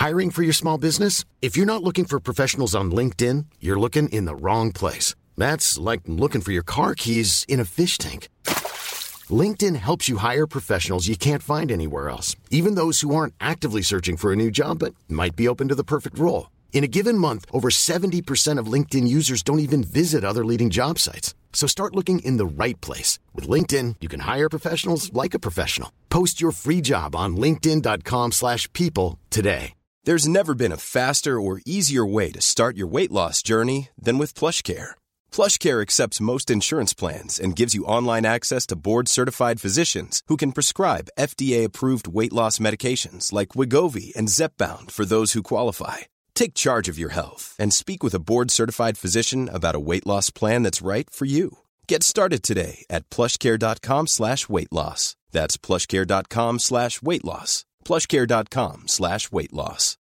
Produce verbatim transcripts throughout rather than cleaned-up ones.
Hiring for your small business? If you're not looking for professionals on LinkedIn, you're looking in the wrong place. That's like looking for your car keys in a fish tank. LinkedIn helps you hire professionals you can't find anywhere else, even those who aren't actively searching for a new job but might be open to the perfect role. In a given month, over seventy percent of LinkedIn users don't even visit other leading job sites. So start looking in the right place. With LinkedIn, you can hire professionals like a professional. Post your free job on linkedin.com slash people today. There's never been a faster or easier way to start your weight loss journey than with PlushCare. PlushCare accepts most insurance plans and gives you online access to board-certified physicians who can prescribe F D A-approved weight loss medications like Wegovy and Zepbound for those who qualify. Take charge of your health and speak with a board-certified physician about a weight loss plan that's right for you. Get started today at plushcare.com slash weight loss. That's plushcare.com slash weight loss. plushcare.com slash weight loss.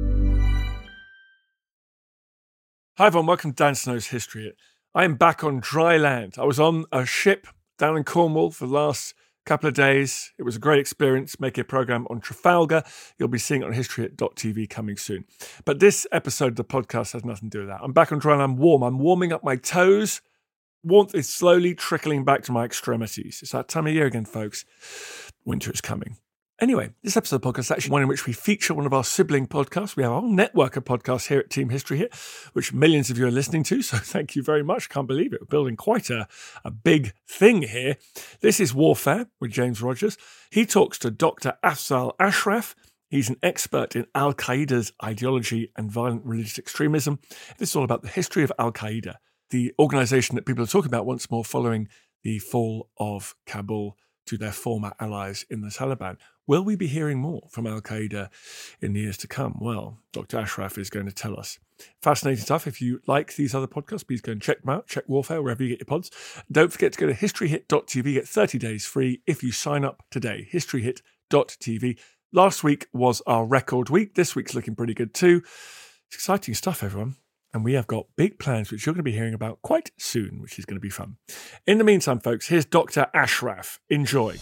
Hi everyone, welcome to Dan Snow's History Hit. I am back on dry land. I was on a ship down in Cornwall for the last couple of days. It was a great experience making a programme on Trafalgar. You'll be seeing it on history hit dot t v coming soon. But this episode of the podcast has nothing to do with that. I'm back on dry land. I'm warm. I'm warming up my toes. Warmth is slowly trickling back to my extremities. It's that time of year again, folks. Winter is coming. Anyway, this episode of the podcast is actually one in which we feature one of our sibling podcasts. We have a whole network of podcasts here at Team History Hit, which millions of you are listening to, so thank you very much. Can't believe it. We're building quite a, a big thing here. This is Warfare with James Rogers. He talks to Doctor Afzal Ashraf. He's an expert in Al-Qaeda's ideology and violent religious extremism. This is all about the history of Al-Qaeda, the organisation that people are talking about once more following the fall of Kabul to their former allies in the Taliban. Will we be hearing more from Al-Qaeda in the years to come? Well, Doctor Ashraf is going to tell us. Fascinating stuff. If you like these other podcasts, please go and check them out. Check Warfare wherever you get your pods. Don't forget to go to history hit dot t v. Get thirty days free if you sign up today. history hit dot t v. Last week was our record week. This week's looking pretty good too. It's exciting stuff, everyone. And we have got big plans, which you're going to be hearing about quite soon, which is going to be fun. In the meantime, folks, here's Doctor Ashraf. Enjoy.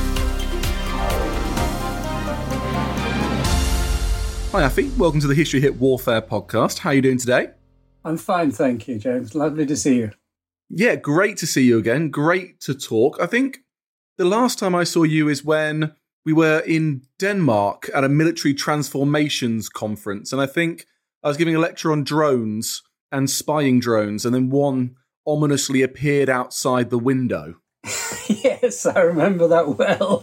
Hi, Afi. Welcome to the History Hit Warfare podcast. How are you doing today? I'm fine, thank you, James. Lovely to see you. Yeah, great to see you again. Great to talk. I think the last time I saw you is when we were in Denmark at a military transformations conference. And I think I was giving a lecture on drones and spying drones, and then one ominously appeared outside the window. Yes, I remember that well.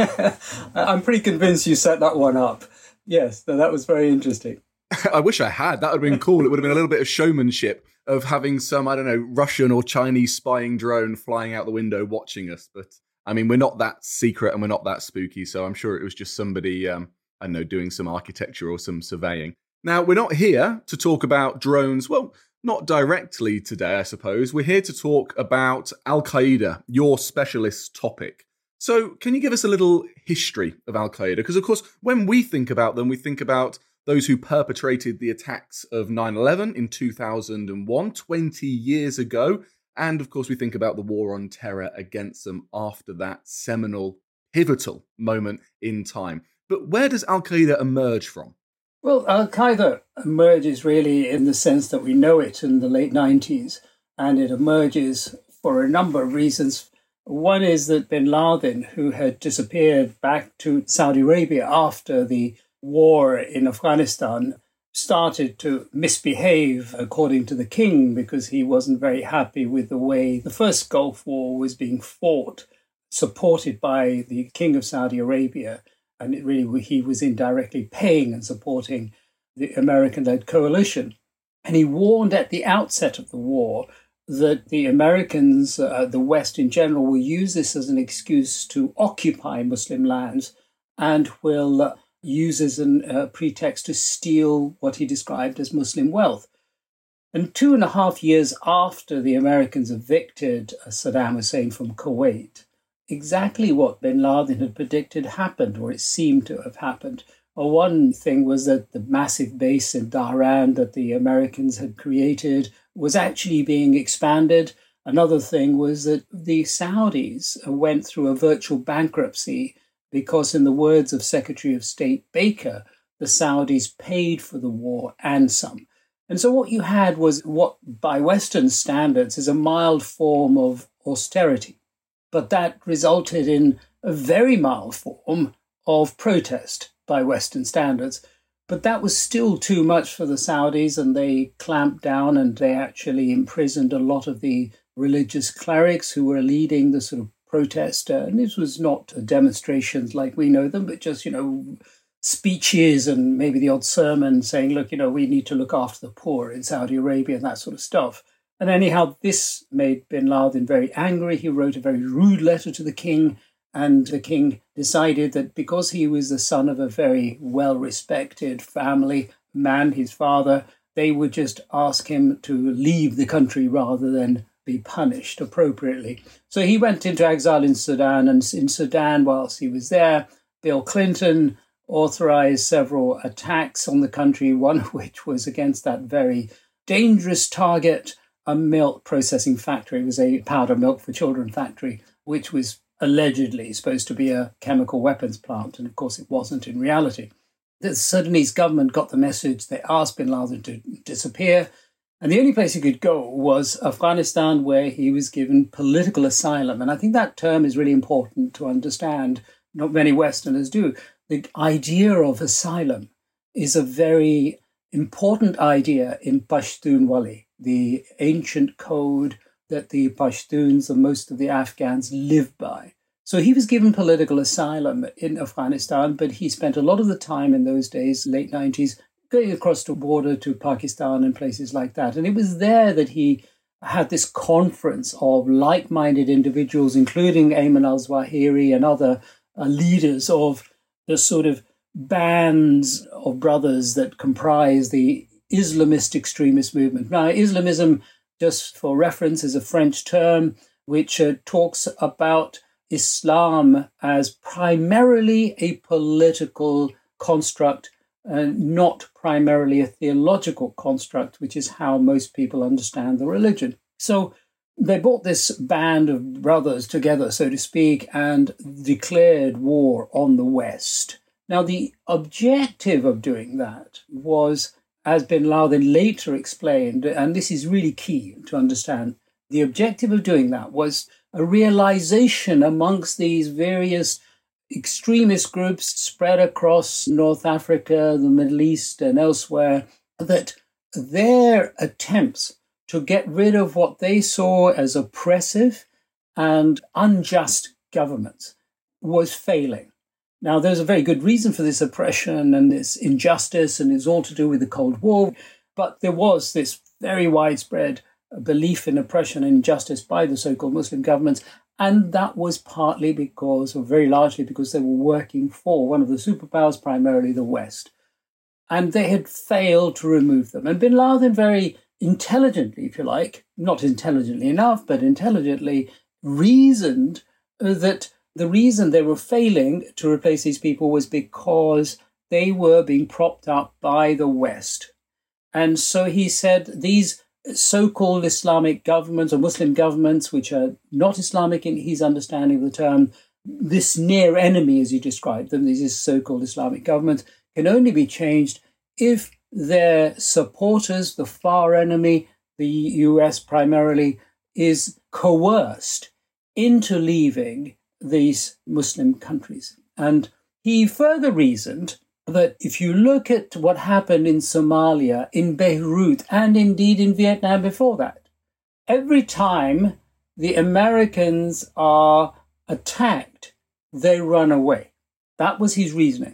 I'm pretty convinced you set that one up. Yes, that was very interesting. I wish I had. That would have been cool. It would have been a little bit of showmanship of having some, I don't know, Russian or Chinese spying drone flying out the window watching us. But, I mean, we're not that secret and we're not that spooky, so I'm sure it was just somebody, um, I don't know, doing some architecture or some surveying. Now, we're not here to talk about drones. Well, not directly today, I suppose. We're here to talk about Al-Qaeda, your specialist topic. So can you give us a little history of Al-Qaeda? Because, of course, when we think about them, we think about those who perpetrated the attacks of nine eleven in two thousand one, twenty years ago. And, of course, we think about the war on terror against them after that seminal, pivotal moment in time. But where does Al-Qaeda emerge from? Well, Al-Qaeda emerges really in the sense that we know it in the late nineties, and it emerges for a number of reasons. One is that bin Laden, who had disappeared back to Saudi Arabia after the war in Afghanistan, started to misbehave according to the king because he wasn't very happy with the way the first Gulf War was being fought, supported by the king of Saudi Arabia. And it really, he was indirectly paying and supporting the American-led coalition. And he warned at the outset of the war that the Americans, uh, the West in general, will use this as an excuse to occupy Muslim lands and will uh, use as a uh, pretext to steal what he described as Muslim wealth. And two and a half years after the Americans evicted uh, Saddam Hussein from Kuwait, exactly what bin Laden had predicted happened, or it seemed to have happened. Well, one thing was that the massive base in Dhahran that the Americans had created was actually being expanded. Another thing was that the Saudis went through a virtual bankruptcy because, in the words of Secretary of State Baker, the Saudis paid for the war and some. And so what you had was what, by Western standards, is a mild form of austerity. But that resulted in a very mild form of protest by Western standards. But that was still too much for the Saudis, and they clamped down and they actually imprisoned a lot of the religious clerics who were leading the sort of protest. Uh, and this was not demonstrations like we know them, but just, you know, speeches and maybe the odd sermon saying, look, you know, we need to look after the poor in Saudi Arabia and that sort of stuff. And anyhow, this made bin Laden very angry. He wrote a very rude letter to the king, and the king decided that because he was the son of a very well-respected family man, his father, they would just ask him to leave the country rather than be punished appropriately. So he went into exile in Sudan, and in Sudan, whilst he was there, Bill Clinton authorized several attacks on the country, one of which was against that very dangerous target, a milk processing factory. It was a powder milk for children factory, which was allegedly supposed to be a chemical weapons plant. And of course, it wasn't in reality. The Sudanese government got the message. They asked bin Laden to disappear. And the only place he could go was Afghanistan, where he was given political asylum. And I think that term is really important to understand. Not many Westerners do. The idea of asylum is a very important idea in Pashtunwali, the ancient code that the Pashtuns and most of the Afghans live by. So he was given political asylum in Afghanistan, but he spent a lot of the time in those days, late nineties, going across the border to Pakistan and places like that. And it was there that he had this conference of like-minded individuals, including Ayman al-Zawahiri and other uh, leaders of the sort of bands of brothers that comprise the Islamist extremist movement. Now, Islamism, just for reference, is a French term which uh, talks about Islam as primarily a political construct, uh, not primarily a theological construct, which is how most people understand the religion. So they brought this band of brothers together, so to speak, and declared war on the West. Now, the objective of doing that was, as bin Laden later explained, and this is really key to understand, the objective of doing that was a realization amongst these various extremist groups spread across North Africa, the Middle East, and elsewhere, that their attempts to get rid of what they saw as oppressive and unjust governments was failing. Now, there's a very good reason for this oppression and this injustice, and it's all to do with the Cold War, but there was this very widespread belief in oppression and injustice by the so-called Muslim governments, and that was partly because, or very largely because, they were working for one of the superpowers, primarily the West. And they had failed to remove them. And bin Laden very intelligently, if you like, not intelligently enough, but intelligently reasoned that the reason they were failing to replace these people was because they were being propped up by the West. And so he said these so-called Islamic governments or Muslim governments, which are not Islamic in his understanding of the term, this near enemy, as he described them, these so-called Islamic governments, can only be changed if their supporters, the far enemy, the U S primarily, is coerced into leaving these Muslim countries. And he further reasoned that if you look at what happened in Somalia, in Beirut, and indeed in Vietnam before that, every time the Americans are attacked, they run away. That was his reasoning.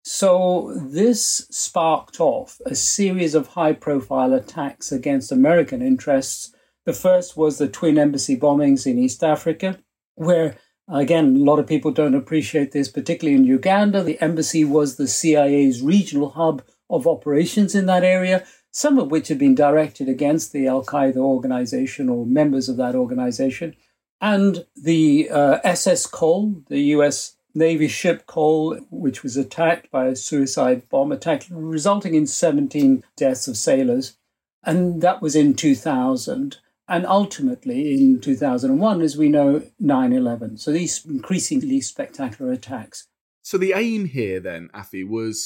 So this sparked off a series of high-profile attacks against American interests. The first was the twin embassy bombings in East Africa, where, again, a lot of people don't appreciate this, particularly in Uganda. The embassy was the C I A's regional hub of operations in that area, some of which had been directed against the Al-Qaeda organization or members of that organization. And the uh, S S Cole, the U S Navy ship Cole, which was attacked by a suicide bomb attack, resulting in seventeen deaths of sailors. And that was in two thousand. And ultimately, in two thousand one, as we know, nine eleven. So these increasingly spectacular attacks. So the aim here then, Afi, was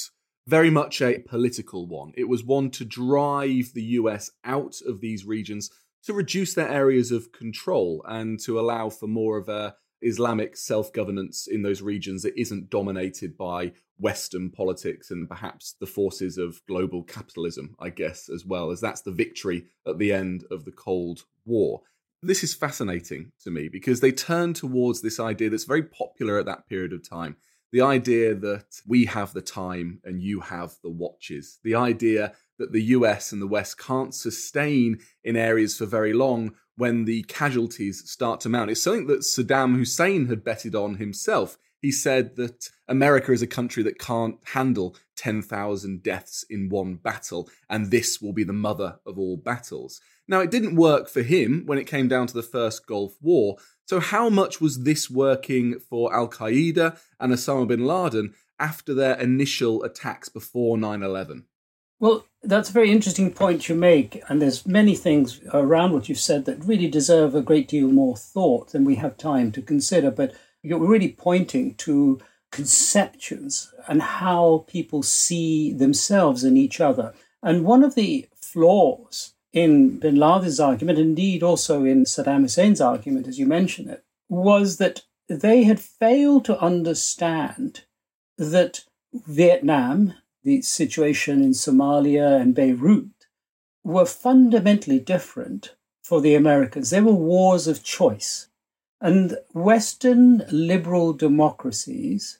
very much a political one. It was one to drive the U S out of these regions to reduce their areas of control and to allow for more of a Islamic self-governance in those regions that isn't dominated by Western politics and perhaps the forces of global capitalism, I guess, as well, as that's the victory at the end of the Cold War. This is fascinating to me because they turn towards this idea that's very popular at that period of time. The idea that we have the time and you have the watches. The idea that the U S and the West can't sustain in areas for very long when the casualties start to mount. It's something that Saddam Hussein had betted on himself. He said that America is a country that can't handle ten thousand deaths in one battle, and this will be the mother of all battles. Now, it didn't work for him when it came down to the first Gulf War. So how much was this working for Al-Qaeda and Osama bin Laden after their initial attacks before nine eleven? Well, that's a very interesting point you make, and there's many things around what you've said that really deserve a great deal more thought than we have time to consider, but you're really pointing to conceptions and how people see themselves and each other. And one of the flaws in bin Laden's argument, indeed also in Saddam Hussein's argument, as you mentioned it, was that they had failed to understand that Vietnam, the situation in Somalia and Beirut, were fundamentally different for the Americans. They were wars of choice. And Western liberal democracies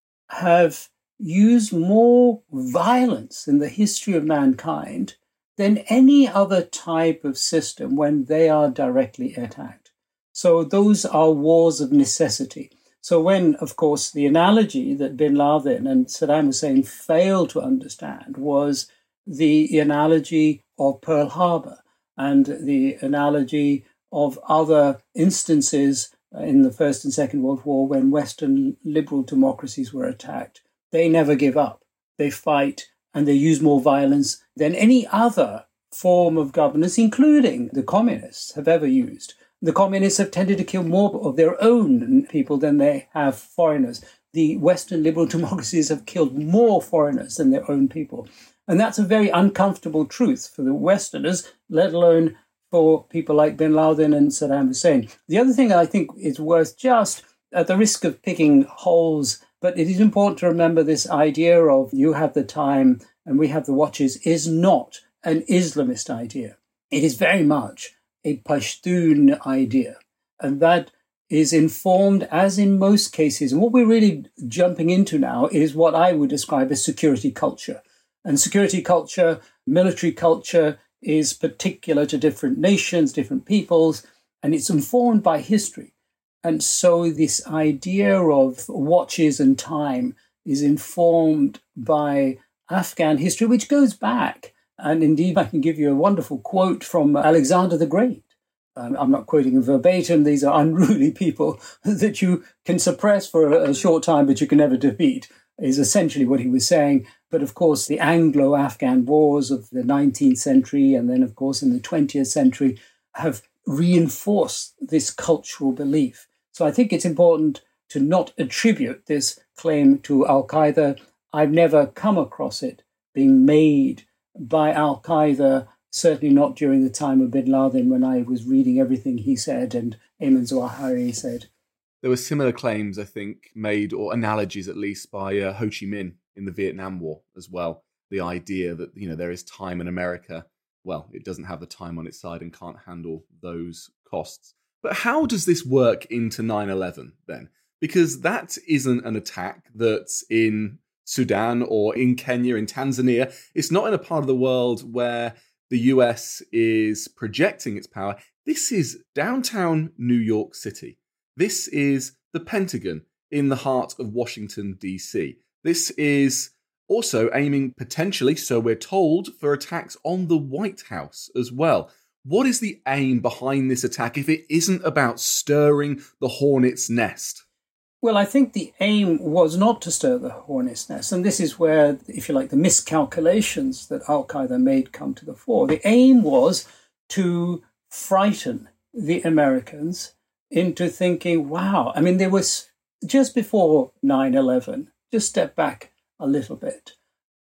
have used more violence in the history of mankind than any other type of system when they are directly attacked. So those are wars of necessity. So when, of course, the analogy that bin Laden and Saddam Hussein failed to understand was the analogy of Pearl Harbor and the analogy of other instances in the First and Second World War when Western liberal democracies were attacked. They never give up. They fight and they use more violence than any other form of governance, including the communists, have ever used. The communists have tended to kill more of their own people than they have foreigners. The Western liberal democracies have killed more foreigners than their own people. And that's a very uncomfortable truth for the Westerners, let alone for people like bin Laden and Saddam Hussein. The other thing I think is worth just, at the risk of picking holes, but it is important to remember this idea of you have the time and we have the watches is not an Islamist idea. It is very much a Pashtun idea. And that is informed, as in most cases, and what we're really jumping into now is what I would describe as security culture. And security culture, military culture, is particular to different nations, different peoples, and it's informed by history. And so this idea of watches and time is informed by Afghan history, which goes back. And indeed, I can give you a wonderful quote from Alexander the Great. Um, I'm not quoting him verbatim. These are unruly people that you can suppress for a, a short time, but you can never defeat, is essentially what he was saying. But of course, the Anglo-Afghan wars of the nineteenth century and then, of course, in the twentieth century have reinforced this cultural belief. So I think it's important to not attribute this claim to Al-Qaeda. I've never come across it being made by Al-Qaeda, certainly not during the time of bin Laden when I was reading everything he said and Ayman Zawahiri said. There were similar claims, I think, made, or analogies at least, by uh, Ho Chi Minh in the Vietnam War as well. The idea that, you know, there is time in America. Well, it doesn't have the time on its side and can't handle those costs. But how does this work into nine eleven then? Because that isn't an attack that's in Sudan or in Kenya, in Tanzania. It's not in a part of the world where the U S is projecting its power. This is downtown New York City. This is the Pentagon in the heart of Washington, D C. This is also aiming potentially, so we're told, for attacks on the White House as well. What is the aim behind this attack if it isn't about stirring the hornet's nest? Well, I think the aim was not to stir the hornet's nest. And this is where, if you like, the miscalculations that Al-Qaeda made come to the fore. The aim was to frighten the Americans into thinking, wow, I mean, there was just before nine eleven, just step back a little bit,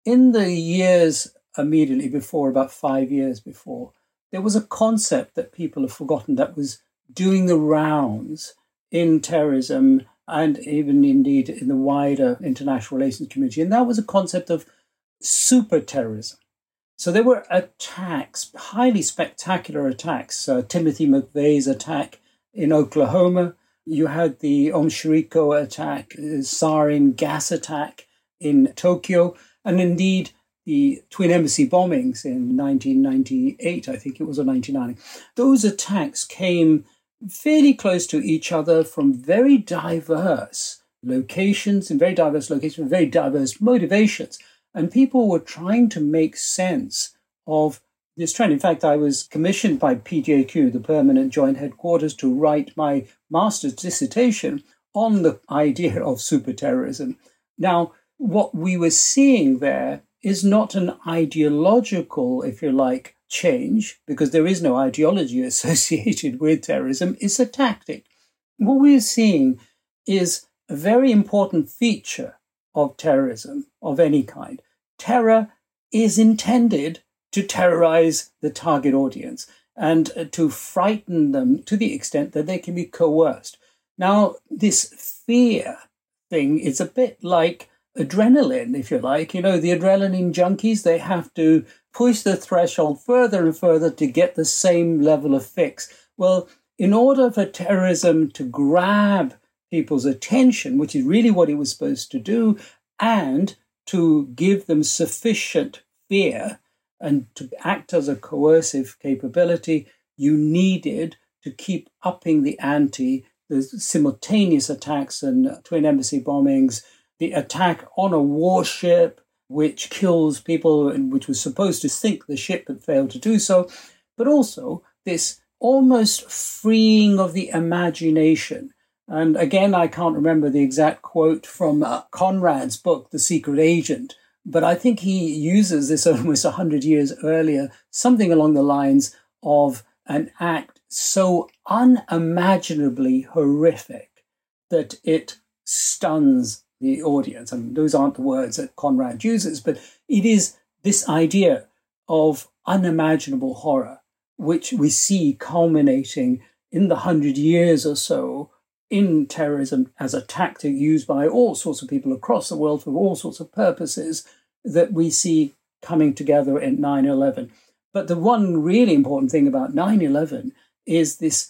in the years immediately before, about five years before, there was a concept that people have forgotten that was doing the rounds in terrorism and even indeed in the wider international relations community. And that was a concept of super terrorism. So there were attacks, highly spectacular attacks. Uh, Timothy McVeigh's attack in Oklahoma. You had the Om Shriko attack, uh, sarin gas attack in Tokyo, and indeed the Twin Embassy bombings in nineteen ninety-eight, I think it was, or ninety-nine. Those attacks came fairly close to each other from very diverse locations, in very diverse locations, very diverse motivations. And people were trying to make sense of this trend. In fact, I was commissioned by P J Q, the Permanent Joint Headquarters, to write my master's dissertation on the idea of super terrorism. Now, what we were seeing there is not an ideological, if you like, change, because there is no ideology associated with terrorism. It's a tactic. What we're seeing is a very important feature of terrorism of any kind. Terror is intended to terrorize the target audience and to frighten them to the extent that they can be coerced. Now, this fear thing is a bit like adrenaline, if you like. You know, the adrenaline junkies, they have to push the threshold further and further to get the same level of fix. Well, in order for terrorism to grab people's attention, which is really what it was supposed to do, and to give them sufficient fear and to act as a coercive capability, you needed to keep upping the ante. The simultaneous attacks and Twin Embassy bombings, the attack on a warship, which kills people and which was supposed to sink the ship but failed to do so, but also this almost freeing of the imagination. And again, I can't remember the exact quote from uh, Conrad's book, The Secret Agent, but I think he uses this almost one hundred years earlier, something along the lines of an act so unimaginably horrific that it stuns the audience. I mean, those aren't the words that Conrad uses, but it is this idea of unimaginable horror, which we see culminating in the hundred years or so in terrorism as a tactic used by all sorts of people across the world for all sorts of purposes that we see coming together in nine eleven. But the one really important thing about nine eleven is this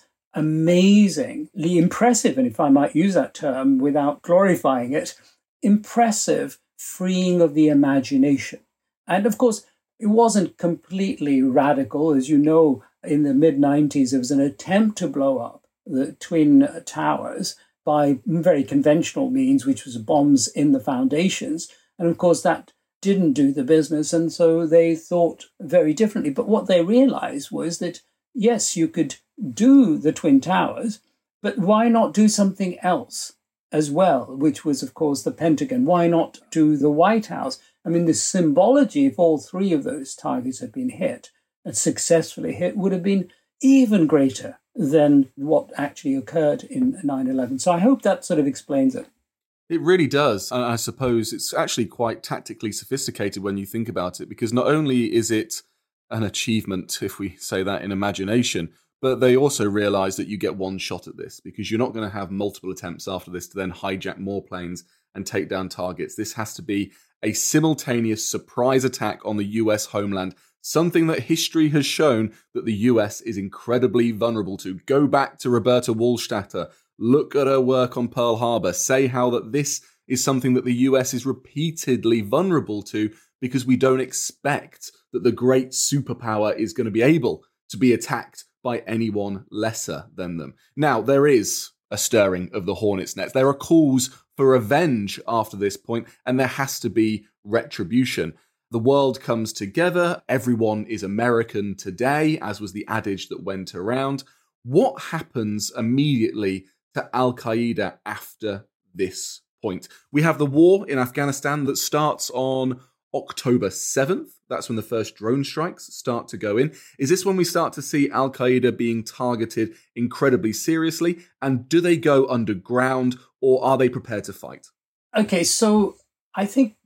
amazingly impressive, and if I might use that term without glorifying it, impressive freeing of the imagination. And of course, it wasn't completely radical. As you know, in the mid nineties, there was an attempt to blow up the Twin Towers by very conventional means, which was bombs in the foundations. And of course, that didn't do the business. And so they thought very differently. But what they realized was that, yes, you could do the Twin Towers, but why not do something else as well, which was, of course, the Pentagon? Why not do the White House? I mean, the symbology, if all three of those targets had been hit and successfully hit, would have been even greater than what actually occurred in nine eleven. So I hope that sort of explains it. It really does. And I suppose it's actually quite tactically sophisticated when you think about it, because not only is it an achievement, if we say that in imagination, but they also realize that you get one shot at this, because you're not going to have multiple attempts after this to then hijack more planes and take down targets. This has to be a simultaneous surprise attack on the U S homeland, something that history has shown that the U S is incredibly vulnerable to. Go back to Roberta Wallstatter, look at her work on Pearl Harbor, say how that this is something that the U S is repeatedly vulnerable to, because we don't expect that the great superpower is going to be able to be attacked by anyone lesser than them. Now, there is a stirring of the hornet's nest. There are calls for revenge after this point, and there has to be retribution. The world comes together. Everyone is American today, as was the adage that went around. What happens immediately to Al-Qaeda after this point? We have the war in Afghanistan that starts on October seventh. That's when the first drone strikes start to go in. Is this when we start to see Al-Qaeda being targeted incredibly seriously? And do they go underground, or are they prepared to fight? Okay, so I think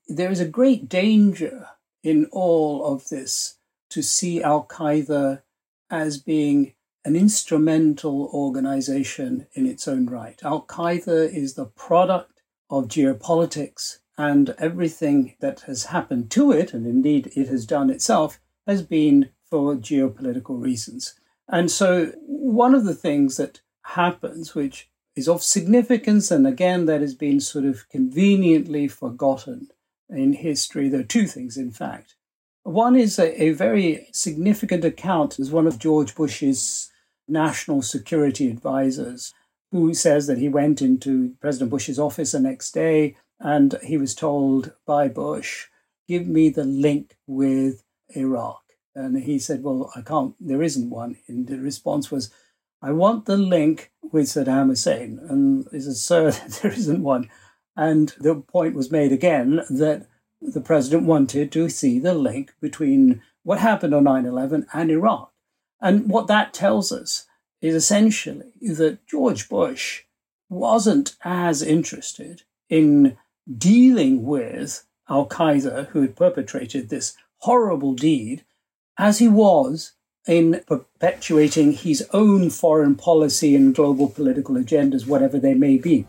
there is a great danger in all of this to see Al-Qaeda as being an instrumental organization in its own right. Al-Qaeda is the product of geopolitics, and everything that has happened to it, and indeed it has done itself, has been for geopolitical reasons. And so one of the things that happens, which is of significance, and again, that has been sort of conveniently forgotten in history, there are two things, in fact. One is a, a very significant account as one of George Bush's national security advisors, who says that he went into President Bush's office the next day and he was told by Bush, give me the link with Iraq. And he said, well, I can't, there isn't one. And the response was, I want the link with Saddam Hussein. And he said, sir, there isn't one. And the point was made again that the president wanted to see the link between what happened on nine eleven and Iraq. And what that tells us is essentially that George Bush wasn't as interested in dealing with Al-Qaeda, who had perpetrated this horrible deed, as he was in perpetuating his own foreign policy and global political agendas, whatever they may be.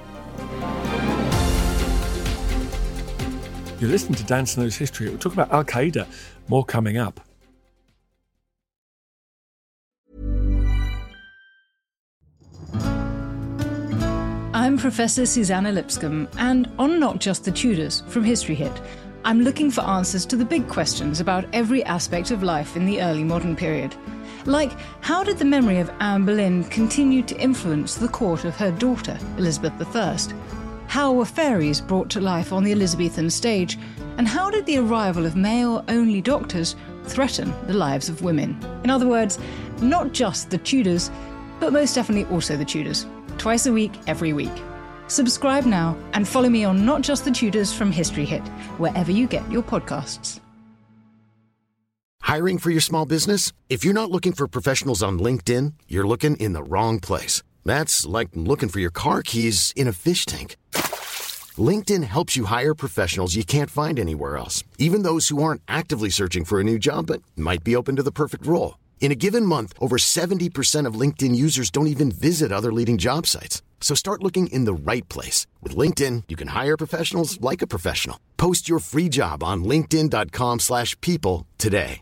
You're listening to Dan Snow's History. We'll talk about Al-Qaeda, more coming up. I'm Professor Susanna Lipscomb, and on Not Just the Tudors from History Hit, I'm looking for answers to the big questions about every aspect of life in the early modern period. Like, how did the memory of Anne Boleyn continue to influence the court of her daughter, Elizabeth the First? How were fairies brought to life on the Elizabethan stage? And how did the arrival of male-only doctors threaten the lives of women? In other words, not just the Tudors, but most definitely also the Tudors. Twice a week, every week. Subscribe now and follow me on Not Just the Tudors from History Hit, wherever you get your podcasts. Hiring for your small business? If you're not looking for professionals on LinkedIn, you're looking in the wrong place. That's like looking for your car keys in a fish tank. LinkedIn helps you hire professionals you can't find anywhere else, even those who aren't actively searching for a new job but might be open to the perfect role. In a given month, over seventy percent of LinkedIn users don't even visit other leading job sites. So start looking in the right place. With LinkedIn, you can hire professionals like a professional. Post your free job on linkedin.com slash people today.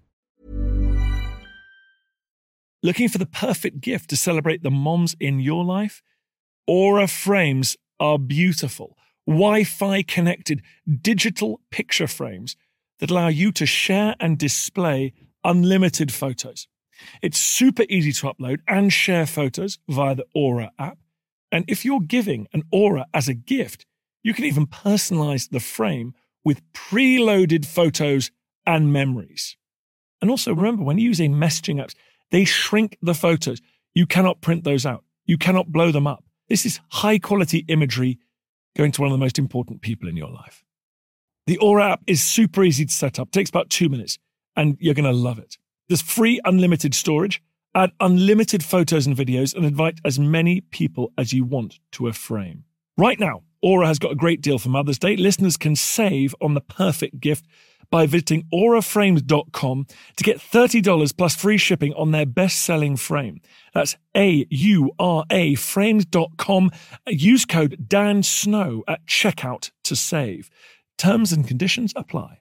Looking for the perfect gift to celebrate the moms in your life? Aura frames are beautiful, Wi-Fi connected digital picture frames that allow you to share and display unlimited photos. It's super easy to upload and share photos via the Aura app. And if you're giving an Aura as a gift, you can even personalize the frame with preloaded photos and memories. And also remember, when using messaging apps, they shrink the photos. You cannot print those out. You cannot blow them up. This is high quality imagery going to one of the most important people in your life. The Aura app is super easy to set up. It takes about two minutes and you're going to love it. There's free unlimited storage, add unlimited photos and videos, and invite as many people as you want to a frame. Right now, Aura has got a great deal for Mother's Day. Listeners can save on the perfect gift by visiting aura frames dot com to get thirty dollars plus free shipping on their best-selling frame. That's A U R A frames dot com. Use code DANSNOW at checkout to save. Terms and conditions apply.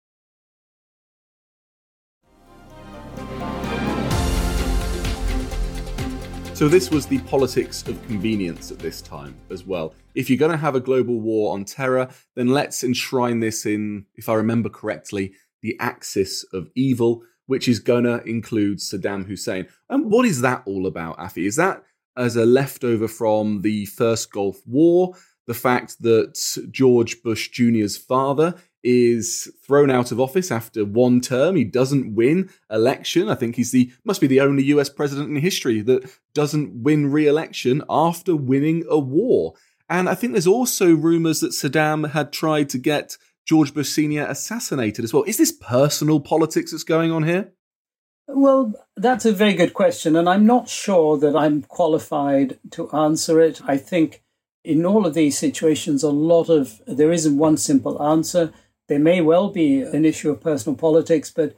So this was the politics of convenience at this time as well. If you're going to have a global war on terror, then let's enshrine this in, if I remember correctly, the axis of evil, which is going to include Saddam Hussein. And what is that all about, Afi? Is that as a leftover from the first Gulf War, the fact that George Bush Junior's father is thrown out of office after one term? He doesn't win election. I think he's the must be the only U S president in history that doesn't win re-election after winning a war. And I think there's also rumours that Saddam had tried to get George Bush Senior assassinated as well. Is this personal politics that's going on here? Well, that's a very good question, and I'm not sure that I'm qualified to answer it. I think in all of these situations, a lot of there isn't one simple answer. there may well be an issue of personal politics, but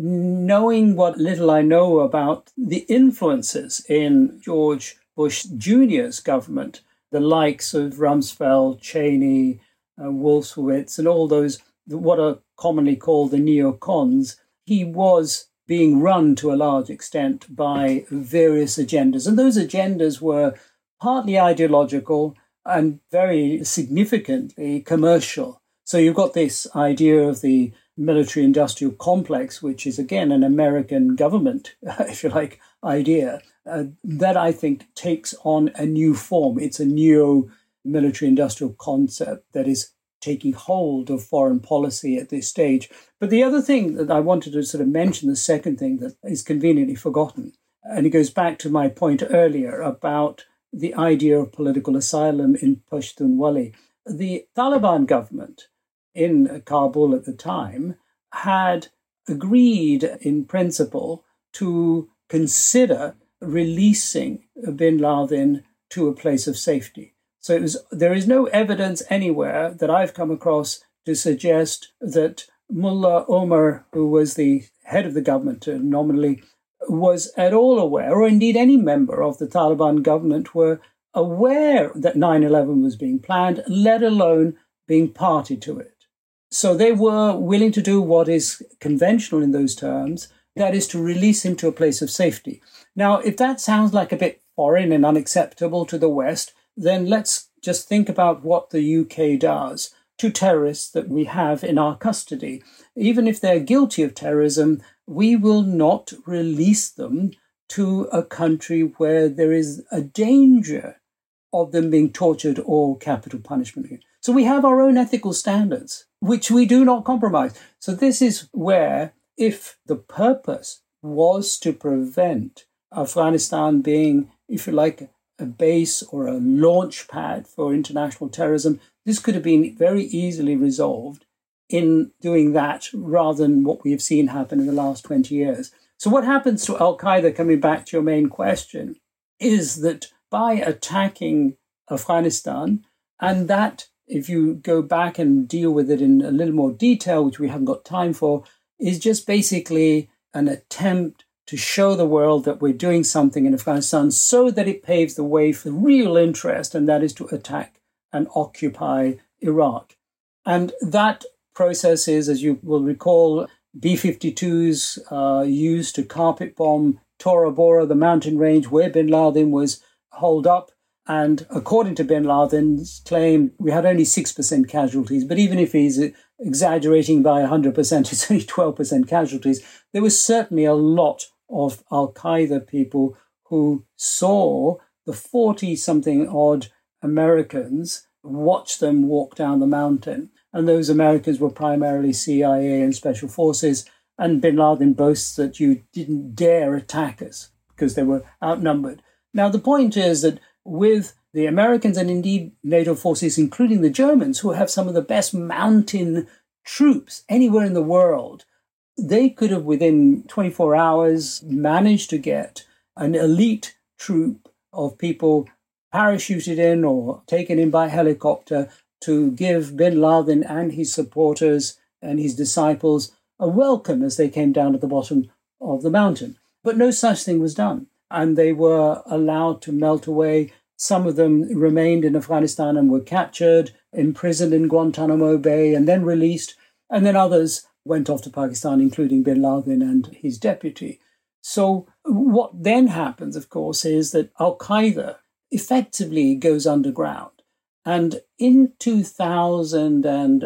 knowing what little I know about the influences in George Bush Junior's government, the likes of Rumsfeld, Cheney, uh, Wolfowitz, and all those, what are commonly called the neocons, he was being run to a large extent by various agendas. And those agendas were partly ideological and very significantly commercial. So you've got this idea of the military-industrial complex, which is, again, an American government, if you like, idea, uh, that I think takes on a new form. It's a neo-military-industrial concept that is taking hold of foreign policy at this stage. But the other thing that I wanted to sort of mention, the second thing that is conveniently forgotten, and it goes back to my point earlier about the idea of political asylum in Pashtunwali. The Taliban government in Kabul at the time had agreed in principle to consider releasing bin Laden to a place of safety. So it was, there is no evidence anywhere that I've come across to suggest that Mullah Omar, who was the head of the government uh, nominally, was at all aware, or indeed any member of the Taliban government were aware that nine eleven was being planned, let alone being party to it. So they were willing to do what is conventional in those terms, that is to release him to a place of safety. Now, if that sounds like a bit foreign and unacceptable to the West, then let's just think about what the U K does to terrorists that we have in our custody. Even if they're guilty of terrorism, we will not release them to a country where there is a danger of them being tortured or capital punishment. So we have our own ethical standards, which we do not compromise. So this is where, if the purpose was to prevent Afghanistan being, if you like, a base or a launch pad for international terrorism, this could have been very easily resolved in doing that rather than what we have seen happen in the last twenty years. So what happens to Al-Qaeda, coming back to your main question, is that by attacking Afghanistan, and that, if you go back and deal with it in a little more detail, which we haven't got time for, is just basically an attempt to show the world that we're doing something in Afghanistan so that it paves the way for real interest, and that is to attack and occupy Iraq. And that process is, as you will recall, B fifty-twos uh, used to carpet bomb Tora Bora, the mountain range where bin Laden was holed up. And according to bin Laden's claim, we had only six percent casualties. But even if he's exaggerating by one hundred percent, it's only twelve percent casualties. There was certainly a lot of Al-Qaeda people who saw the forty-something odd Americans watch them walk down the mountain. And those Americans were primarily C I A and special forces. And bin Laden boasts that you didn't dare attack us because they were outnumbered. Now, the point is that with the Americans and indeed NATO forces, including the Germans, who have some of the best mountain troops anywhere in the world, they could have within twenty-four hours managed to get an elite troop of people parachuted in or taken in by helicopter to give bin Laden and his supporters and his disciples a welcome as they came down at the bottom of the mountain. But no such thing was done. And they were allowed to melt away. Some of them remained in Afghanistan and were captured, imprisoned in Guantanamo Bay, and then released. And then others went off to Pakistan, including bin Laden and his deputy. So what then happens, of course, is that Al-Qaeda effectively goes underground. And in two thousand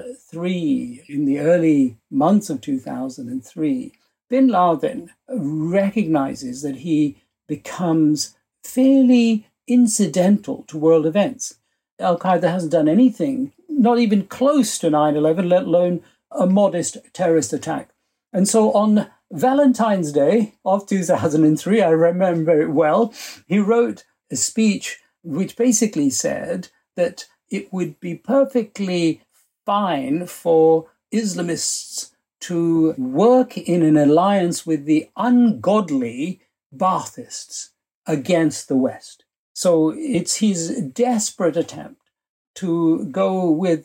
three, in the early months of two thousand three, bin Laden recognizes that he becomes fairly incidental to world events. Al-Qaeda hasn't done anything, not even close to nine eleven, let alone a modest terrorist attack. And so on Valentine's Day of two thousand three, I remember it well, he wrote a speech which basically said that it would be perfectly fine for Islamists to work in an alliance with the ungodly Baathists against the West. So it's his desperate attempt to go with this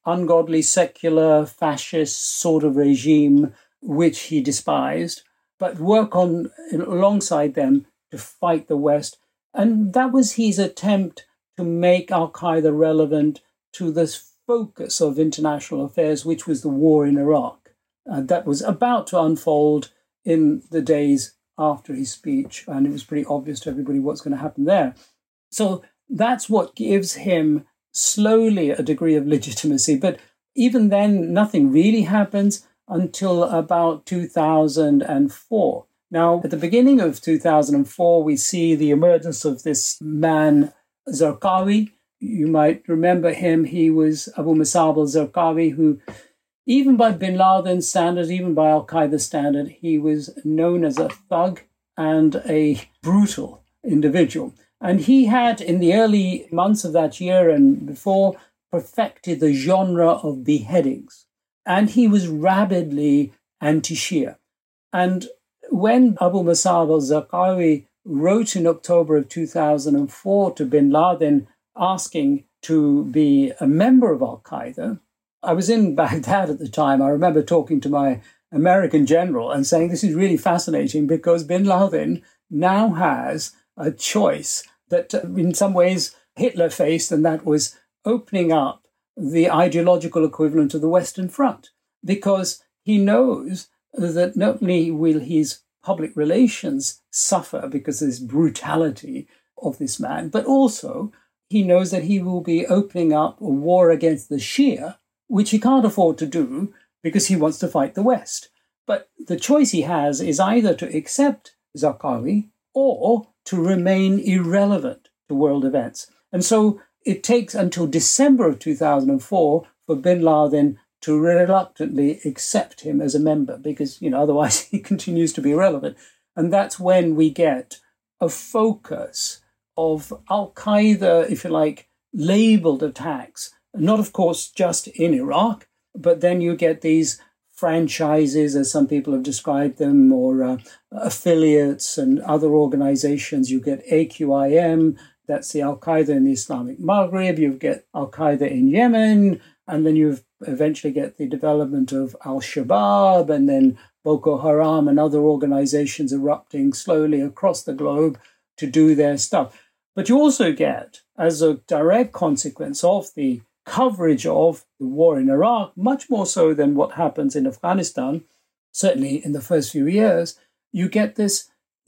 ungodly, secular, fascist sort of regime, which he despised, but work on alongside them to fight the West. And that was his attempt to make Al-Qaeda relevant to this focus of international affairs, which was the war in Iraq. Uh, that was about to unfold in the days after his speech, and it was pretty obvious to everybody what's going to happen there. So that's what gives him slowly a degree of legitimacy. But even then, nothing really happens until about two thousand four. Now, at the beginning of two thousand four, we see the emergence of this man, Zarqawi. You might remember him. He was Abu Musab al-Zarqawi, who, even by bin Laden standards, even by Al-Qaeda standard, he was known as a thug and a brutal individual. And he had, in the early months of that year and before, perfected the genre of beheadings. And he was rabidly anti-Shia. And when Abu Musab al-Zarqawi wrote in October of two thousand four to bin Laden asking to be a member of Al-Qaeda, I was in Baghdad at the time. I remember talking to my American general and saying, this is really fascinating because bin Laden now has a choice that in some ways Hitler faced, and that was opening up the ideological equivalent of the Western Front, because he knows that not only will his public relations suffer because of this brutality of this man, but also he knows that he will be opening up a war against the Shia, which he can't afford to do because he wants to fight the West. But the choice he has is either to accept Zarqawi or to remain irrelevant to world events. And so it takes until December of two thousand four for bin Laden to reluctantly accept him as a member because, you know, otherwise he continues to be irrelevant. And that's when we get a focus of Al-Qaeda, if you like, labeled attacks, not, of course, just in Iraq, but then you get these franchises, as some people have described them, or uh, affiliates and other organizations. You get A Q I M, that's the Al-Qaeda in the Islamic Maghreb. You get Al-Qaeda in Yemen, and then you eventually get the development of Al-Shabaab, and then Boko Haram and other organizations erupting slowly across the globe to do their stuff. But you also get, as a direct consequence of the coverage of the war in Iraq, much more so than what happens in Afghanistan, certainly in the first few years, you get this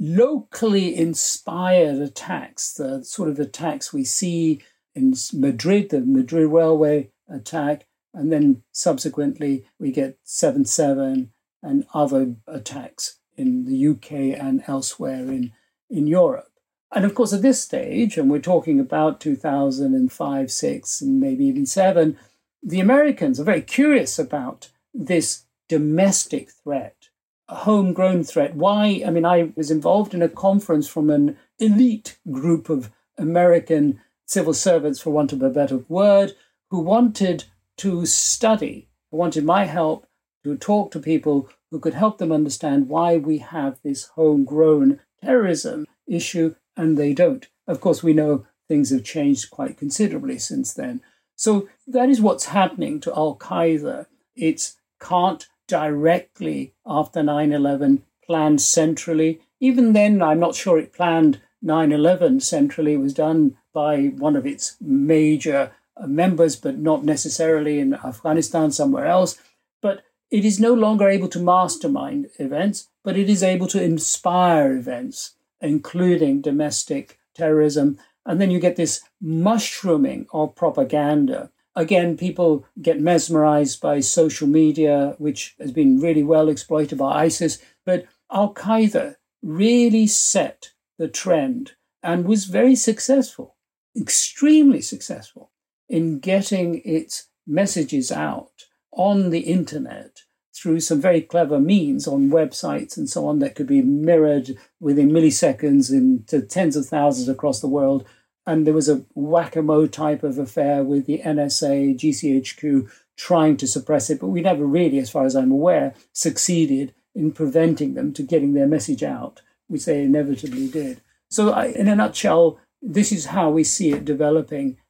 locally inspired attacks, the sort of attacks we see in Madrid, the Madrid railway attack, and then subsequently we get seven seven and other attacks in the U K and elsewhere in, in Europe. And of course, at this stage, and we're talking about two thousand five, six, and maybe even seven, the Americans are very curious about this domestic threat, a homegrown threat. Why? I mean, I was involved in a conference from an elite group of American civil servants, for want of a better word, who wanted to study, who wanted my help to talk to people who could help them understand why we have this homegrown terrorism issue, and they don't. Of course, we know things have changed quite considerably since then. So that is what's happening to Al-Qaeda. It can't directly, after nine eleven, plan centrally. Even then, I'm not sure it planned nine eleven centrally. It was done by one of its major members, but not necessarily in Afghanistan, somewhere else. But it is no longer able to mastermind events, but it is able to inspire events, including domestic terrorism. And then you get this mushrooming of propaganda. Again, people get mesmerized by social media, which has been really well exploited by ISIS. But Al-Qaeda really set the trend and was very successful, extremely successful in getting its messages out on the internet through some very clever means on websites and so on that could be mirrored within milliseconds into tens of thousands across the world. And there was a whack-a-mole type of affair with the N S A, G C H Q trying to suppress it, but we never really, as far as I'm aware, succeeded in preventing them to getting their message out, which they inevitably did. So I, in a nutshell, this is how we see it developing.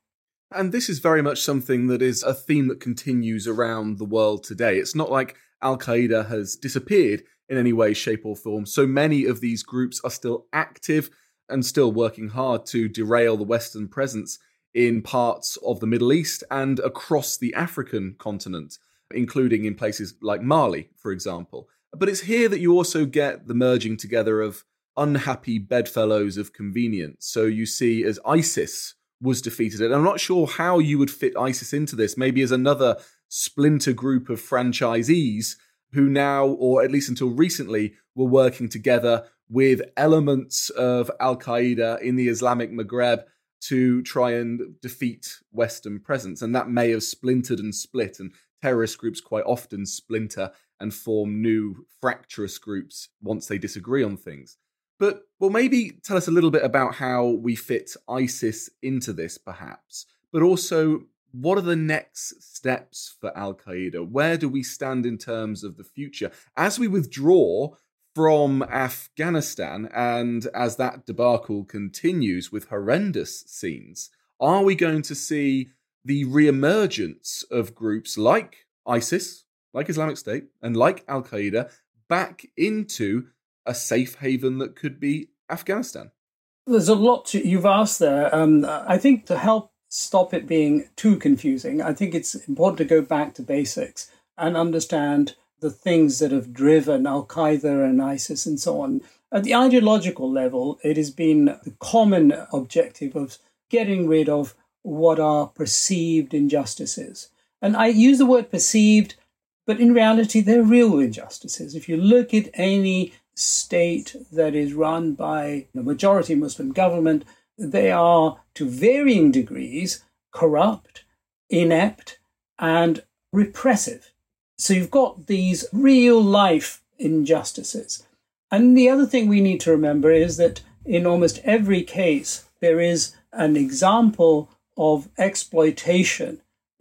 And this is very much something that is a theme that continues around the world today. It's not like Al-Qaeda has disappeared in any way, shape or form. So many of these groups are still active and still working hard to derail the Western presence in parts of the Middle East and across the African continent, including in places like Mali, for example. But it's here that you also get the merging together of unhappy bedfellows of convenience. So you see as ISIS was defeated, and I'm not sure how you would fit ISIS into this, maybe as another splinter group of franchisees who now, or at least until recently, were working together with elements of Al-Qaeda in the Islamic Maghreb to try and defeat Western presence. And that may have splintered and split, and terrorist groups quite often splinter and form new fractious groups once they disagree on things. But, well, maybe tell us a little bit about how we fit ISIS into this, perhaps, but also what are the next steps for Al-Qaeda? Where do we stand in terms of the future? As we withdraw from Afghanistan and as that debacle continues with horrendous scenes, are we going to see the reemergence of groups like ISIS, like Islamic State, and like Al-Qaeda back into a safe haven that could be Afghanistan? There's a lot to, you've asked there. Um, I think to help stop it being too confusing, I think it's important to go back to basics and understand the things that have driven Al-Qaeda and ISIS and so on. At the ideological level, it has been the common objective of getting rid of what are perceived injustices. And I use the word perceived, but in reality, they're real injustices. If you look at any state that is run by a majority Muslim government, they are to varying degrees corrupt, inept, and repressive. So you've got these real life injustices. And the other thing we need to remember is that in almost every case, there is an example of exploitation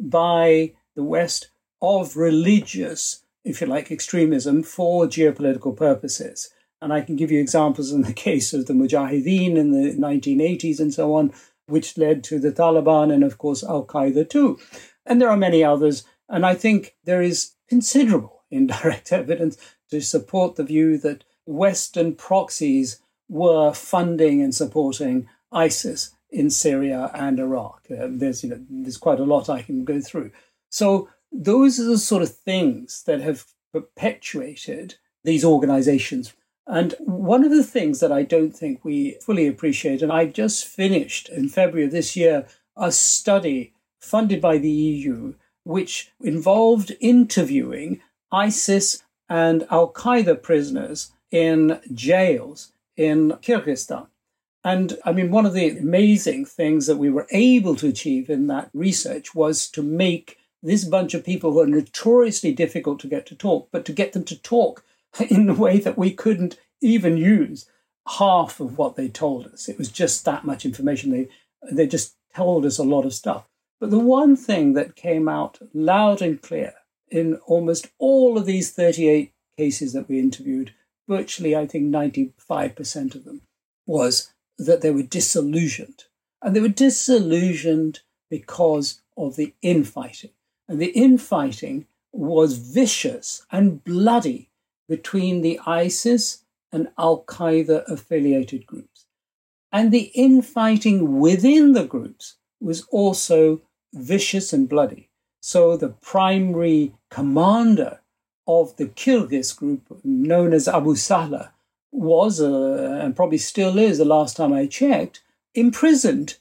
by the West of religious, if you like, extremism for geopolitical purposes. And I can give you examples in the case of the Mujahideen in the nineteen eighties and so on, which led to the Taliban and, of course, Al-Qaeda too. And there are many others. And I think there is considerable indirect evidence to support the view that Western proxies were funding and supporting ISIS in Syria and Iraq. Uh, there's, you know, there's quite a lot I can go through. So those are the sort of things that have perpetuated these organizations. And one of the things that I don't think we fully appreciate, and I just finished in February of this year, a study funded by the E U, which involved interviewing ISIS and Al-Qaeda prisoners in jails in Kyrgyzstan. And I mean, one of the amazing things that we were able to achieve in that research was to make this bunch of people who are notoriously difficult to get to talk, but to get them to talk in a way that we couldn't even use half of what they told us. It was just that much information. They, they just told us a lot of stuff. But the one thing that came out loud and clear in almost all of these thirty-eight cases that we interviewed, virtually, I think, ninety-five percent of them, was that they were disillusioned. And they were disillusioned because of the infighting. And the infighting was vicious and bloody between the ISIS and Al-Qaeda affiliated groups. And the infighting within the groups was also vicious and bloody. So the primary commander of the Kyrgyz group, known as Abu Salah, was, uh, and probably still is, the last time I checked, imprisoned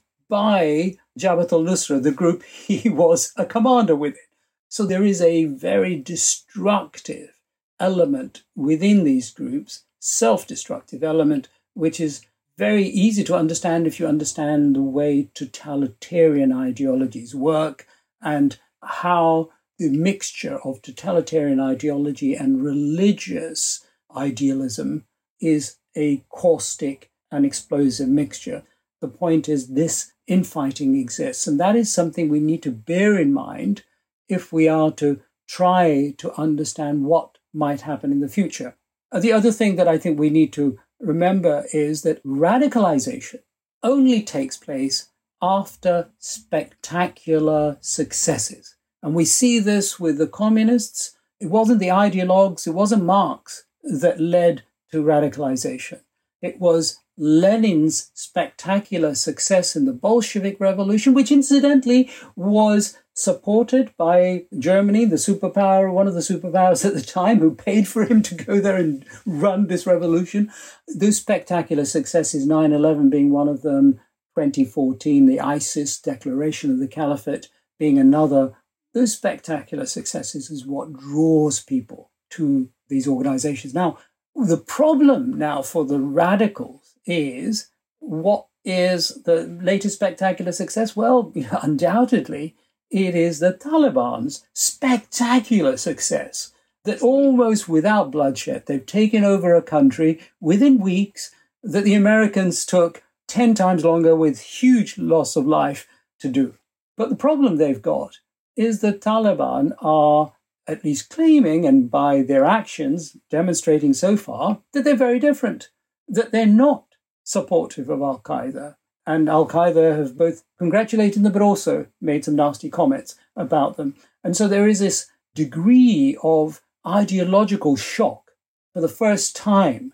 by Jabhat al-Nusra, the group he was a commander within. So there is a very destructive element within these groups, self-destructive element, which is very easy to understand if you understand the way totalitarian ideologies work and how the mixture of totalitarian ideology and religious idealism is a caustic and explosive mixture. The point is this infighting exists, and that is something we need to bear in mind if we are to try to understand what might happen in the future. The other thing that I think we need to remember is that radicalization only takes place after spectacular successes. And we see this with the communists. It wasn't the ideologues, it wasn't Marx that led to radicalization. It was Lenin's spectacular success in the Bolshevik Revolution, which incidentally was supported by Germany, the superpower, one of the superpowers at the time, who paid for him to go there and run this revolution. Those spectacular successes, nine eleven being one of them, twenty fourteen, the ISIS declaration of the caliphate being another. Those spectacular successes is what draws people to these organizations. Now, the problem now for the radicals is, what is the latest spectacular success? Well, undoubtedly, it is the Taliban's spectacular success, that almost without bloodshed, they've taken over a country within weeks that the Americans took ten times longer with huge loss of life to do. But the problem they've got is the Taliban are at least claiming, and by their actions demonstrating so far, that they're very different, that they're not supportive of Al-Qaeda. And Al-Qaeda have both congratulated them, but also made some nasty comments about them. And so there is this degree of ideological shock for the first time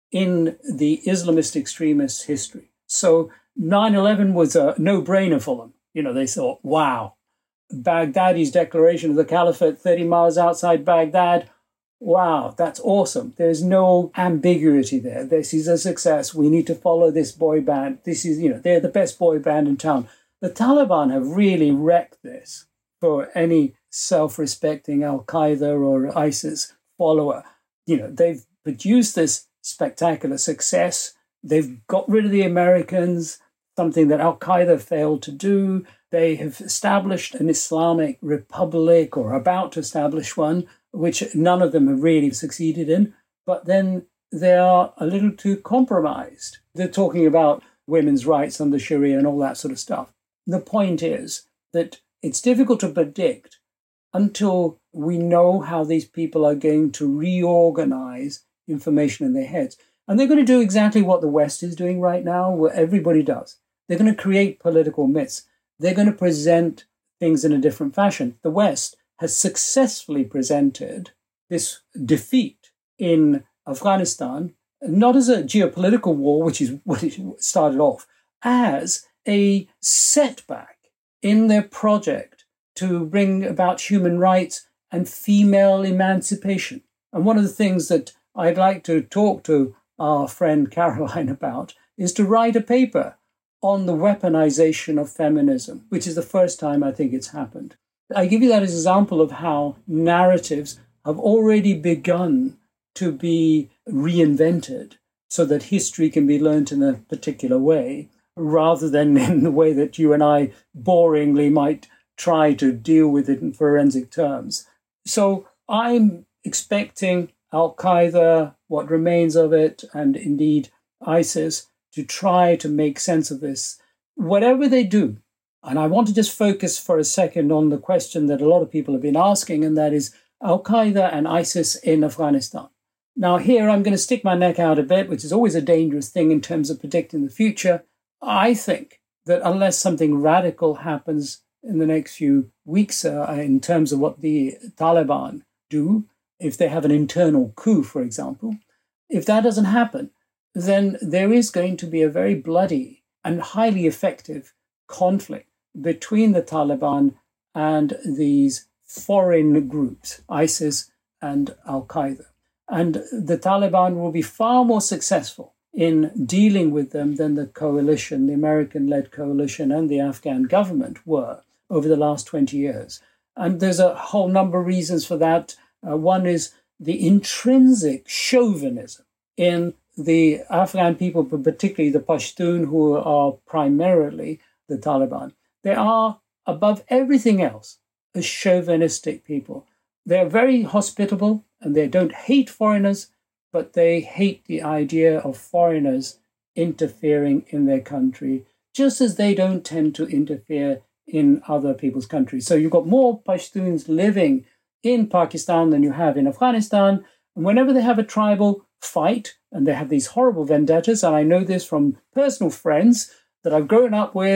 in the Islamist extremist history. So nine eleven was a no-brainer for them. You know, they thought, wow, Baghdadi's declaration of the caliphate thirty miles outside Baghdad, wow, that's awesome. There's no ambiguity there. This is a success. We need to follow this boy band. This is, you know, they're the best boy band in town. The Taliban have really wrecked this for any self-respecting Al-Qaeda or ISIS follower. You know, they've produced this spectacular success. They've got rid of the Americans, something that Al-Qaeda failed to do. They have established an Islamic republic, or about to establish one, which none of them have really succeeded in. But then they are a little too compromised. They're talking about women's rights under Sharia and all that sort of stuff. The point is that it's difficult to predict until we know how these people are going to reorganize information in their heads. And they're going to do exactly what the West is doing right now, what everybody does. They're going to create political myths. They're going to present things in a different fashion. The West has successfully presented this defeat in Afghanistan, not as a geopolitical war, which is what it started off, as a setback in their project to bring about human rights and female emancipation. And one of the things that I'd like to talk to our friend Caroline about is to write a paper on the weaponization of feminism, which is the first time I think it's happened. I give you that as an example of how narratives have already begun to be reinvented so that history can be learnt in a particular way, rather than in the way that you and I boringly might try to deal with it in forensic terms. So I'm expecting Al-Qaeda, what remains of it, and indeed ISIS, to try to make sense of this, whatever they do. And I want to just focus for a second on the question that a lot of people have been asking, and that is Al-Qaeda and ISIS in Afghanistan. Now here I'm going to stick my neck out a bit, which is always a dangerous thing in terms of predicting the future. I think that unless something radical happens in the next few weeks uh, in terms of what the Taliban do, if they have an internal coup, for example, if that doesn't happen, then there is going to be a very bloody and highly effective conflict between the Taliban and these foreign groups, ISIS and Al-Qaeda. And the Taliban will be far more successful in dealing with them than the coalition, the American-led coalition and the Afghan government were over the last twenty years. And there's a whole number of reasons for that. Uh, one is the intrinsic chauvinism in the Afghan people, but particularly the Pashtun, who are primarily the Taliban. They are, above everything else, a chauvinistic people. They're very hospitable and they don't hate foreigners, but they hate the idea of foreigners interfering in their country, just as they don't tend to interfere in other people's countries. So you've got more Pashtuns living in Pakistan than you have in Afghanistan. And whenever they have a tribal fight, and they have these horrible vendettas, and I know this from personal friends that I've grown up with,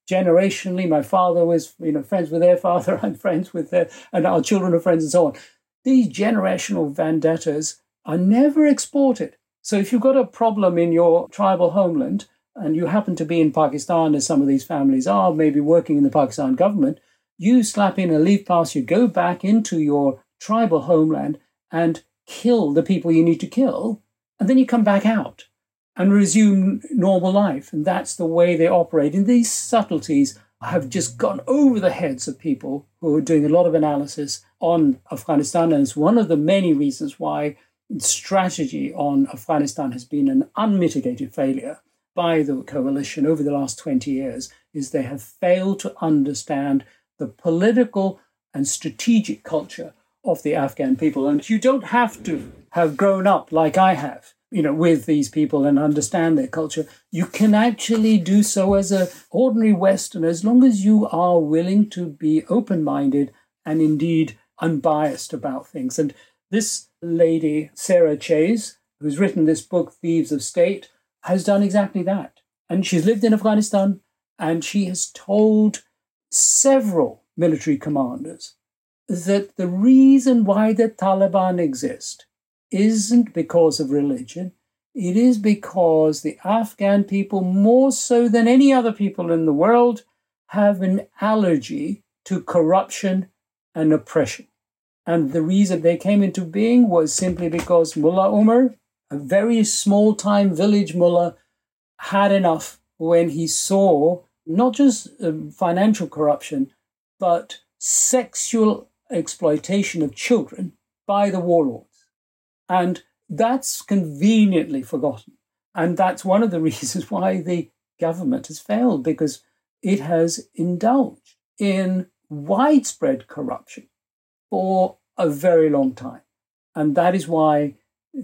generationally, my father was, you know, friends with their father, I'm friends with their, and our children are friends and so on. These generational vendettas are never exported. So if you've got a problem in your tribal homeland and you happen to be in Pakistan, as some of these families are, maybe working in the Pakistan government, you slap in a leave pass, you go back into your tribal homeland and kill the people you need to kill, and then you come back out and resume normal life. And that's the way they operate. And these subtleties have just gone over the heads of people who are doing a lot of analysis on Afghanistan. And it's one of the many reasons why strategy on Afghanistan has been an unmitigated failure by the coalition over the last twenty years, is they have failed to understand the political and strategic culture of the Afghan people. And you don't have to have grown up like I have, you know, with these people and understand their culture. You can actually do so as an ordinary Westerner, as long as you are willing to be open-minded and indeed unbiased about things. And this lady, Sarah Chase, who's written this book, Thieves of State, has done exactly that. And she's lived in Afghanistan, and she has told several military commanders that the reason why the Taliban exist isn't because of religion. It is because the Afghan people, more so than any other people in the world, have an allergy to corruption and oppression. And the reason they came into being was simply because Mullah Omar, a very small-time village mullah, had enough when he saw not just uh, financial corruption, but sexual exploitation of children by the warlords. And that's conveniently forgotten. And that's one of the reasons why the government has failed, because it has indulged in widespread corruption for a very long time. And that is why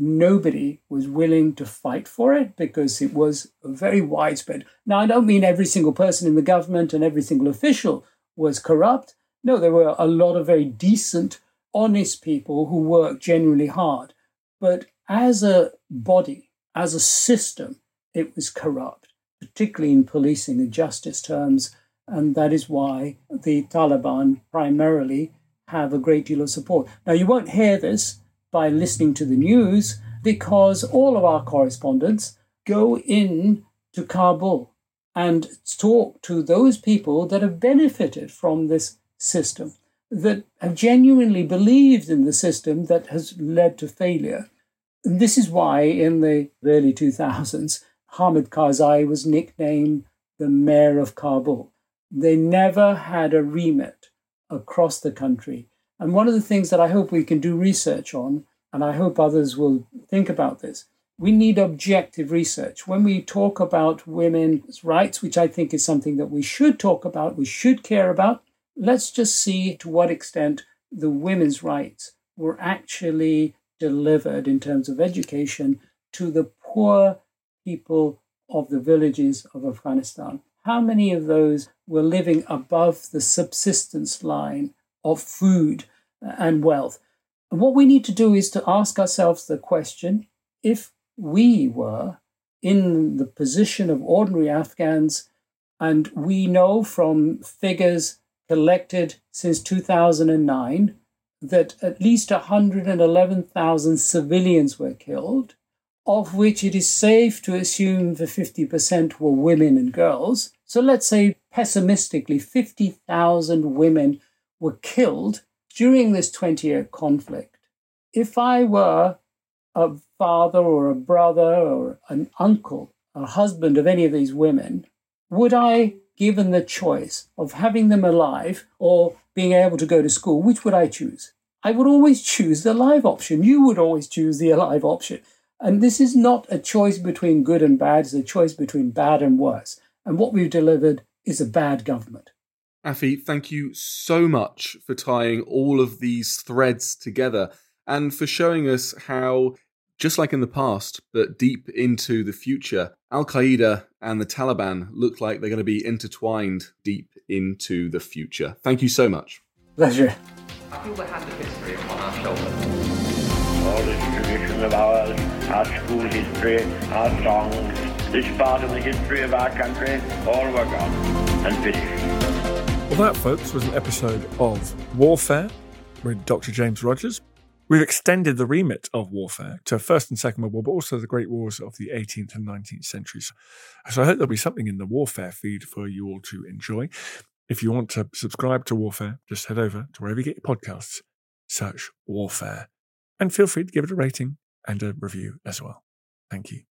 nobody was willing to fight for it, because it was very widespread. Now, I don't mean every single person in the government and every single official was corrupt. No, there were a lot of very decent, honest people who worked genuinely hard. But as a body, as a system, it was corrupt, particularly in policing and justice terms. And that is why the Taliban primarily have a great deal of support. Now, you won't hear this by listening to the news, because all of our correspondents go in to Kabul and talk to those people that have benefited from this system, that have genuinely believed in the system that has led to failure. And this is why in the early two thousands, Hamid Karzai was nicknamed the mayor of Kabul. They never had a remit across the country. And one of the things that I hope we can do research on, and I hope others will think about this, we need objective research. When we talk about women's rights, which I think is something that we should talk about, we should care about, let's just see to what extent the women's rights were actually delivered in terms of education to the poor people of the villages of Afghanistan. How many of those were living above the subsistence line of food and wealth? And what we need to do is to ask ourselves the question, if we were in the position of ordinary Afghans, and we know from figures collected since two thousand nine that at least one hundred eleven thousand civilians were killed, of which it is safe to assume that fifty percent were women and girls. So let's say pessimistically fifty thousand women were killed during this twenty-year conflict. If I were a father or a brother or an uncle, a husband of any of these women, would I, given the choice of having them alive or being able to go to school, which would I choose? I would always choose the alive option. You would always choose the alive option. And this is not a choice between good and bad, it's a choice between bad and worse. And what we've delivered is a bad government. Afi, thank you so much for tying all of these threads together and for showing us how, just like in the past, but deep into the future, Al-Qaeda and the Taliban look like they're going to be intertwined deep into the future. Thank you so much. Pleasure. I feel we have the history upon our shoulders. All this tradition of ours, our school history, our songs, this part of the history of our country, all were gone. and finish. Well, that, folks, was an episode of Warfare with Doctor James Rogers. We've extended the remit of warfare to First and Second World War, but also the great wars of the eighteenth and nineteenth centuries. So I hope there'll be something in the Warfare feed for you all to enjoy. If you want to subscribe to Warfare, just head over to wherever you get your podcasts, search Warfare, and feel free to give it a rating and a review as well. Thank you.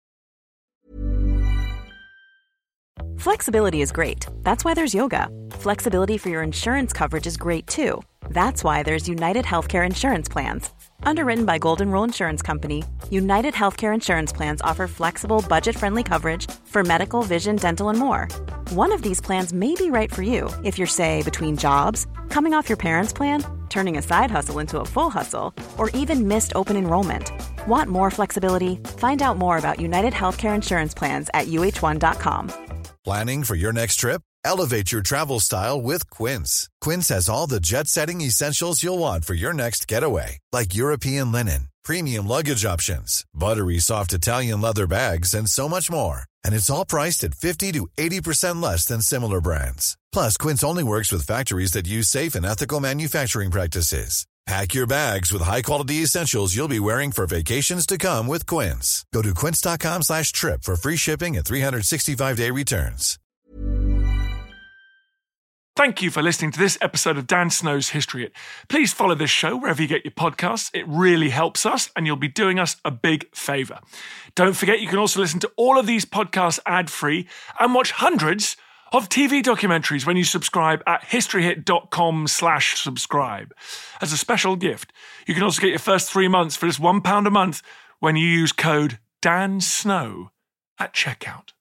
Flexibility is great. That's why there's yoga. Flexibility for your insurance coverage is great too. That's why there's United Healthcare Insurance Plans. Underwritten by Golden Rule Insurance Company, United Healthcare Insurance Plans offer flexible, budget-friendly coverage for medical, vision, dental, and more. One of these plans may be right for you if you're, say, between jobs, coming off your parents' plan, turning a side hustle into a full hustle, or even missed open enrollment. Want more flexibility? Find out more about United Healthcare Insurance Plans at U H one dot com. Planning for your next trip? Elevate your travel style with Quince. Quince has all the jet-setting essentials you'll want for your next getaway, like European linen, premium luggage options, buttery soft Italian leather bags, and so much more. And it's all priced at fifty to eighty percent less than similar brands. Plus, Quince only works with factories that use safe and ethical manufacturing practices. Pack your bags with high-quality essentials you'll be wearing for vacations to come with Quince. Go to quince.com slash trip for free shipping and three sixty-five day returns. Thank you for listening to this episode of Dan Snow's History Hit. Please follow this show wherever you get your podcasts. It really helps us, and you'll be doing us a big favour. Don't forget, you can also listen to all of these podcasts ad-free and watch hundreds of T V documentaries when you subscribe at historyhit.com slash subscribe. As a special gift, you can also get your first three months for just one pound a month when you use code DANSNOW at checkout.